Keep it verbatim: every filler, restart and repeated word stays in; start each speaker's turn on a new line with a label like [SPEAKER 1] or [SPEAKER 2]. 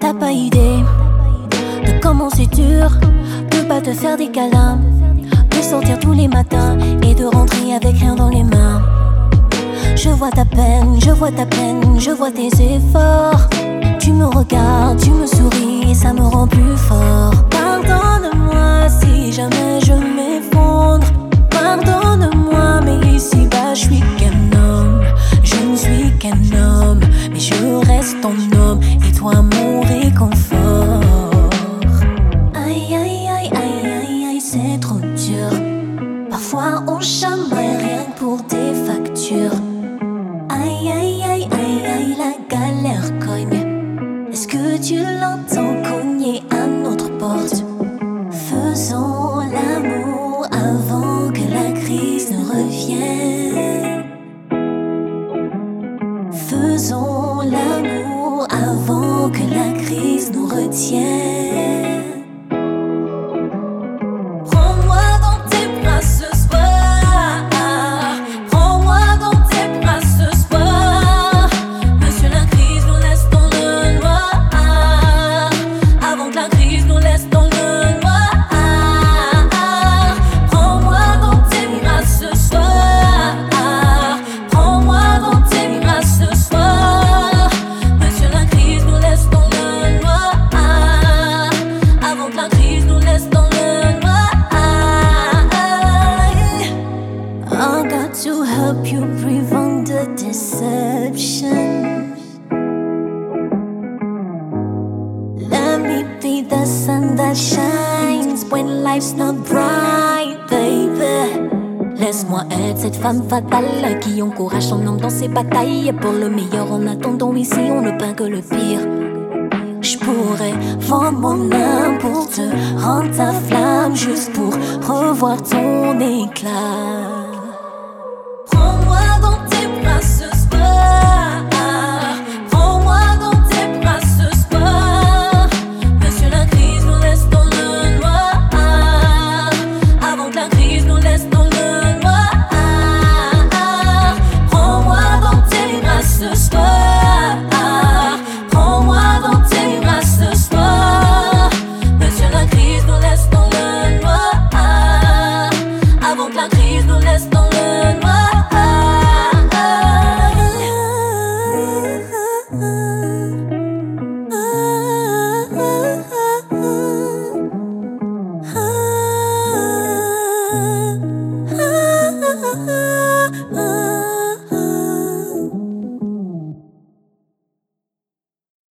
[SPEAKER 1] T'as pas idée de comment c'est dur de pas te faire des câlins, de sortir tous les matins et de rentrer avec rien dans les mains. Je vois ta peine, je vois ta peine, je vois tes efforts. Tu me regardes, tu me souris et ça me rend plus fort. Pardonne-moi si jamais je m'effondre. Pardonne-moi mais ici-bas je suis qu'un homme. Je ne suis qu'un homme, mais je reste ton homme et toi mon réconfort. Aïe aïe aïe aïe aïe aïe, c'est trop dur. Parfois on chamaille rien que pour des factures. Aïe aïe aïe aïe aïe, la galère cogne. Est-ce que tu l'entends cogner à notre porte? Faisons l'amour avant que la crise ne revienne. Faisons l'amour avant que la crise nous retienne. Prends-moi dans tes bras ce soir. Prends-moi dans tes bras ce soir. Monsieur, la crise nous laisse dans le noir. Avant que la crise nous laisse dans le noir. Prends-moi dans tes bras ce soir. Prends-moi dans tes bras ce soir. Monsieur, la crise nous laisse dans le noir. Avant que la crise nous laisse dans le noir. I got to help you prevent the deception. Let me be the sun that shines when life's not bright, baby. Laisse-moi être cette femme fatale qui encourage son homme dans ses batailles. Pour le meilleur en attendant ici on ne peint que le pire. Je pourrais vendre mon âme pour te rendre ta flamme, juste pour revoir ton éclat. Prends-moi dans tes bras ce soir. Prends-moi dans tes bras ce soir. Monsieur, la crise nous laisse dans le noir. Avant que la crise nous laisse dans le noir. Prends-moi dans tes bras ce soir. Prends-moi dans tes bras ce soir. Monsieur, la crise nous laisse dans le noir. Avant que la crise nous laisse dans le noir. Ah